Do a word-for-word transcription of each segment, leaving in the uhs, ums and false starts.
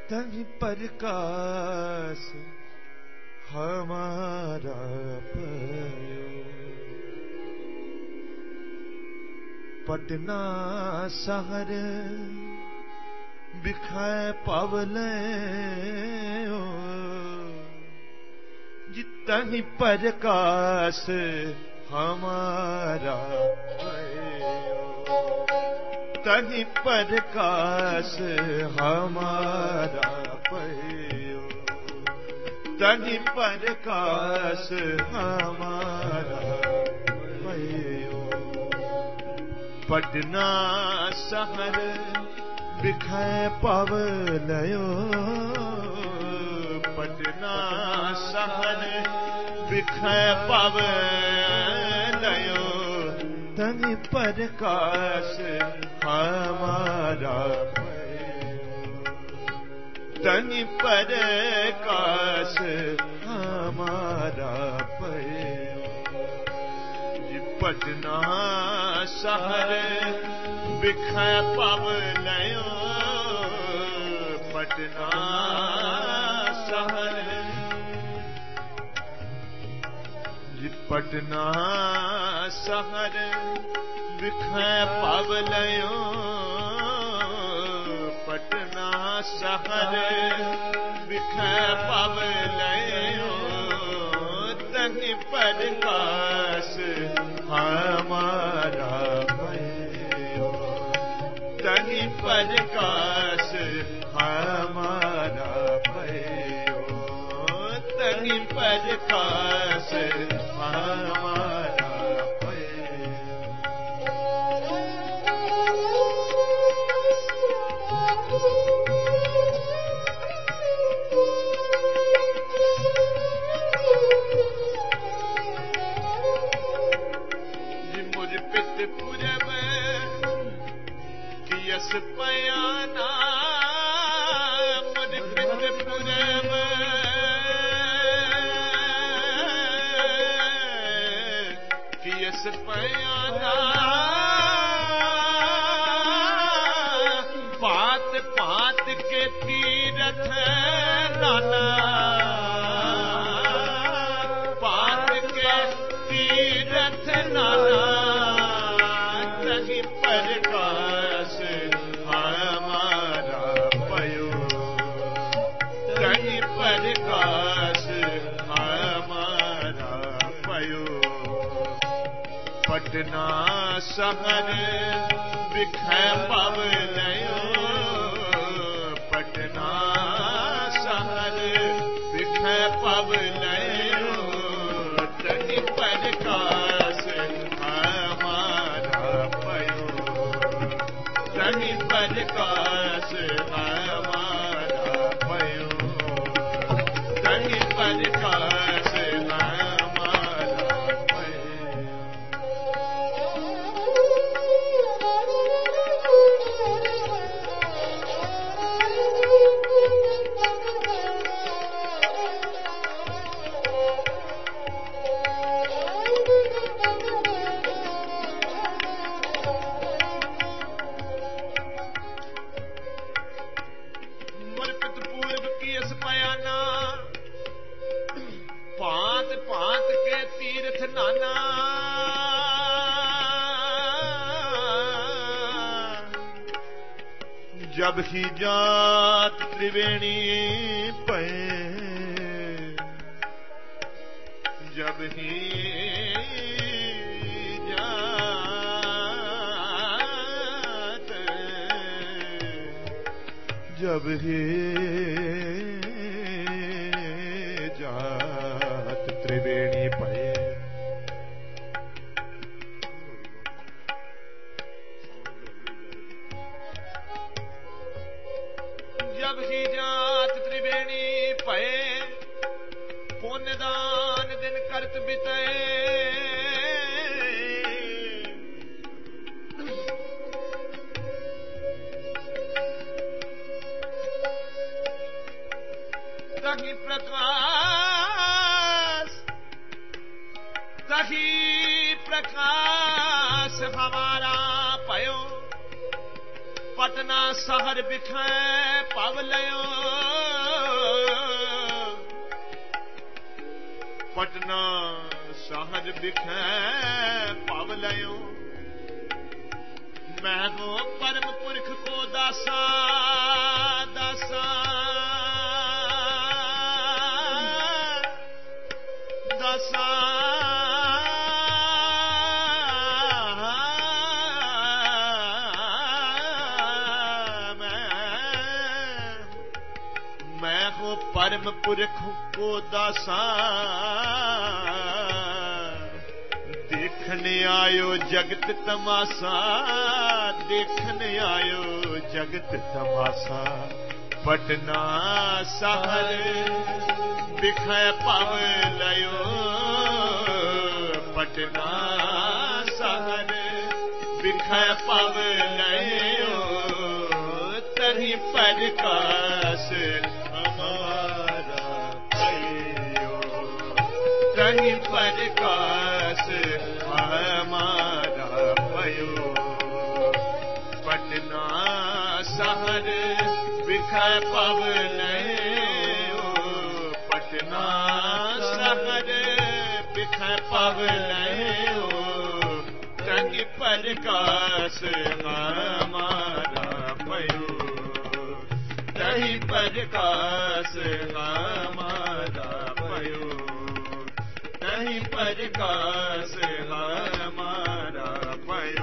तहि प्रकाश हमारा पयो। पटना शहर बिखाए पवले जितहि प्रकाश हमारा पयो। तहि प्रकाश हमारा पयो। तहि प्रकाश हमारा पयो। पटना शहर बिखाए पवलयो। पटना शहर बिखाए पवलयो। तनि प्रकाश हमारा पयो। तनि प्रकाश हमारा पयो। पटना शहर बिखाए पवलयो। पटना शहर पटना शहर बिखाए पवलयो। पटना शहर बिखाए पवलयो। तहि प्रकाश हमारा पयो। तहि प्रकाश हमारा पयो। तहि प्रकाश हमारा पयो। जी मुझ पित पूरब की यस पयाना। मुझ पित पूरब की यस पयाना। पात पात के तीरथ नाना। पात के तीरथ नाना। तहि प्रकाश हमारा पयो। तहि प्रकाश हमारा पयो। पटना शहर बिखाए पवलयो। पटना शहर बिखाए पवलयो। तहि प्रकाश हमारा पयो। तहि प्रकाश हमारा पयो। तहि प्रकाश हमारा पयो। पात पात के तीर्थ नाना। जब ही जात त्रिवेणी पे। जब ही जात जब ही जात त्रिवेणी पे। जब ही जात त्रिवेणी पे। पुण्य दान दिन करत बिते। तहि प्रकाश तहि प्रकाश हमारा पयो। पटना शहर बिखाए पावलयो पटना शहर बिखै पावलयो मैं हो परम पुरख को दासा दासा दासा मैं मैं हो परम पुरख को दासा देखने आयो जगत तमाशा देखने आयो जगत तमाशा पटना शहर बिखै पावलयो पटना शहर बिखै पावलयो तही प्रकाश हमारा भयो तही प्रकाश हमारा भयो पटना शहर बिखै पावलयो पटना शहर बिखै पावलयो तही प्रकाश हमारा भयो तही प्रकाश हमारा भयो तही प्रकाश हमारा भयो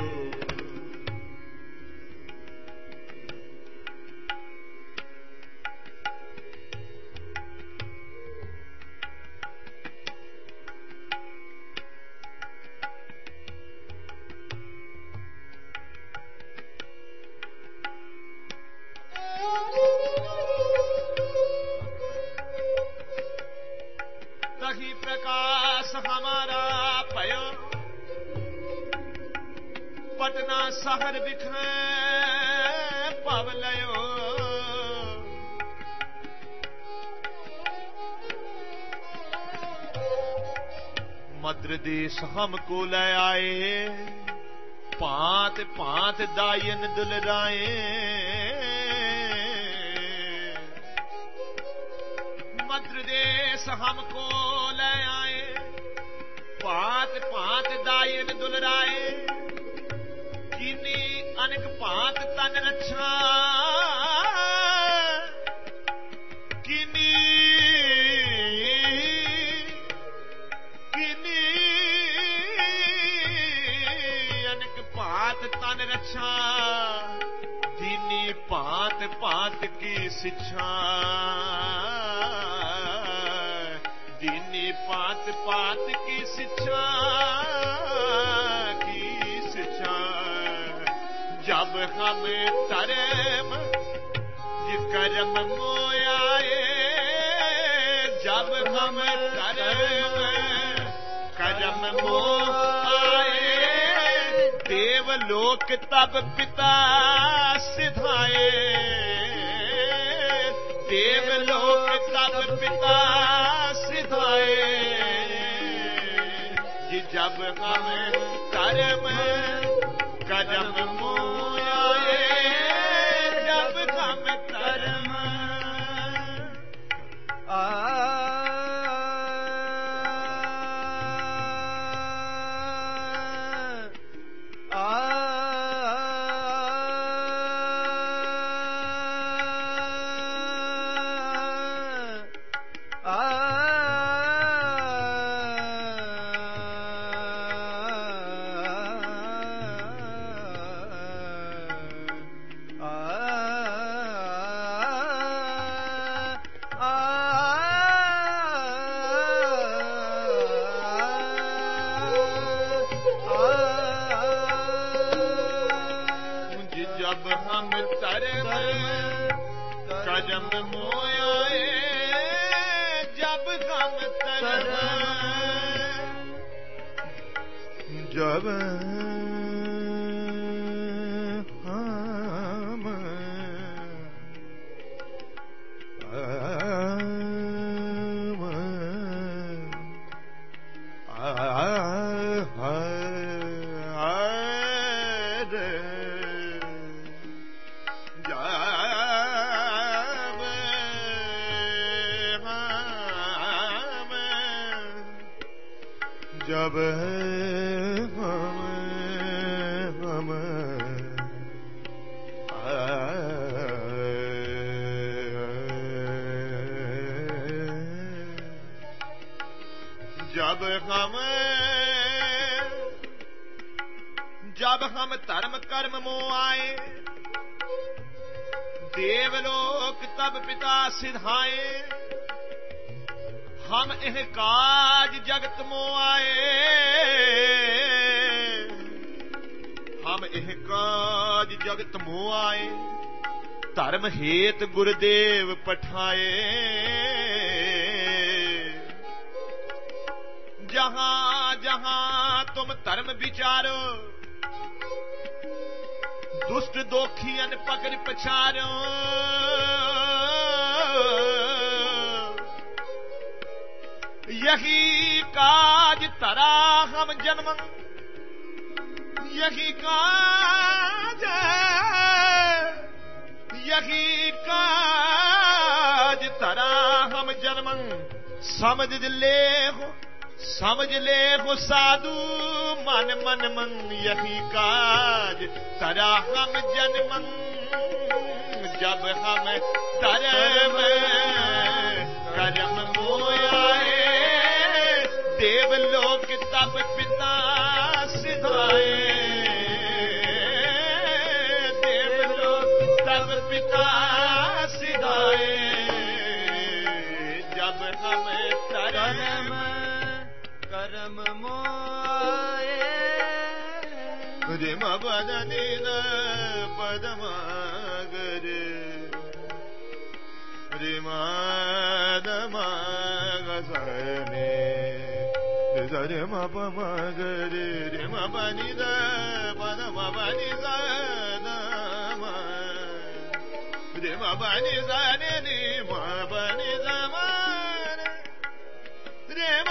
तही प्रकाश हमारा भयो पटना शहर बिखै पावलयो मद्र देश हमको ले आए पात पात दायन दुलराए मद्र देश हमको ले आए पात पात दायन दुलराए कीनी अनेक पात तन रक्षा कीनी कीनी अनेक पात तन रक्षा दीनी पात पात की शिक्षा दीनी पात पात की शिक्षा की शिक्षा जब हम तरम ये कर्म मोयाए जब हम तरम कर्म मोआए देवलोक तब पिता सिधाए देवलोक तब पिता सिधाए जी जब हम कर्म कर्म मोआए जब हम कर्म आ जब हम जब हम हम जब हम जब हम धर्म कर्म मोह आए देवलोक तब पिता सिधाए हम एह काज जगत मोह आए हम एह काज जगत मोह आए धर्म हेत गुरुदेव पठाए जहां जहां तुम धर्म विचारो दुष्ट दोखियन पकड़ पछारो यही काज तरा हम जन्म यही काज यही काज तरा हम जन्म समझ ले हो समझ ले हो साधु मन मन मन यही काज तरा हम जन्म जब हम धर्म कर्म मोयाए देवलोक तब पिता सिधाए देवलोक तब पिता सिधाए जब हम धर्म कर्म मोए रिम बदनी पदमागर रिमादमागसने रिम पमगर रिम बनी द पदम बनी सदम रिम बनी सने रिम बनी समान रिम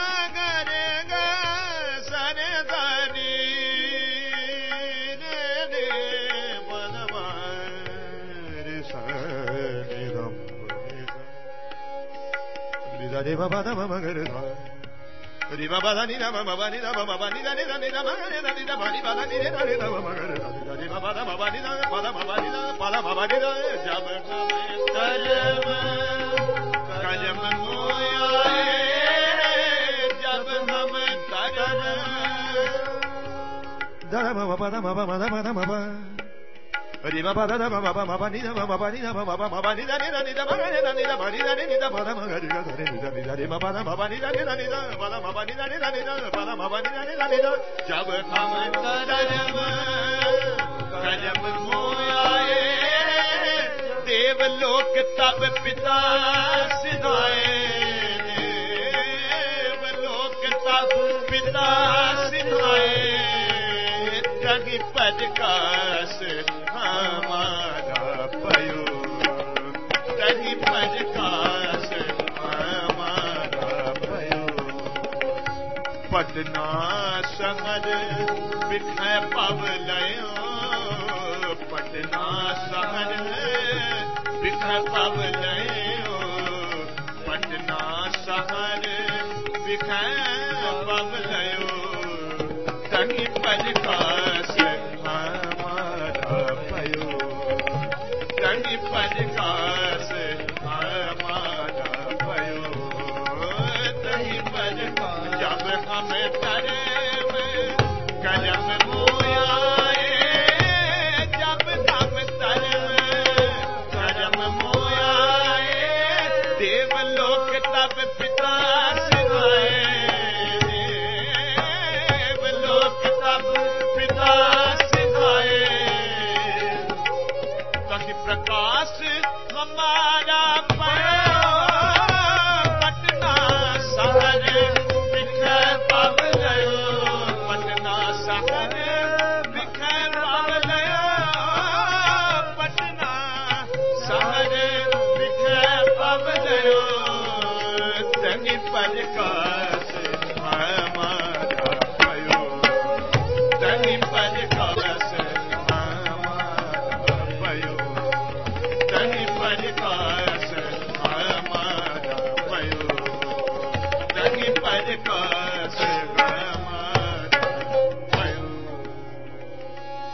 Re ba ba da ma ma ga re da re ba ba da ni da ma ma ba ni da ma ma ba ni da ni da ni da ma ga re da ni da ba ni ba da ni re da re da ma ma ga re da re ba ba da ma ba ni da ba da ma ba ni da ba da ma ba ni da jab kame karm karm moyaye jab hum karm da ma ba ba da ma ba ma da ma da ma ba Re ba ba da ma ba ma ba ni da ma ba ni da ma ba ma ba ni da ni da ni da ma ga ni da ni da ba ni da ni da ba da ma ga ni da ni da ni da re ma ba da ma ba ni da ni da ni da ba da ma ba ni da ni da ni da ba da ma ba ni da ni da ni da jab हम कर्म कर्म मोयाए देवलोक तब पिता सिधाए देवलोक तब पिता सिधाए कहीं पद कास हमारा पयो कहीं पद कास हमारा पयो पटना शहर बिखै पवलयो पटना शहर बिखै पवलयो पटना शहर बिखै पवलयो कहीं पद कास हमारा पयो कहीं पद कास हमारा पयो कहीं पद जब हम धर्म कर्म मोयाए जब हम धर्म कर्म मोयाए देवलोक तब पिता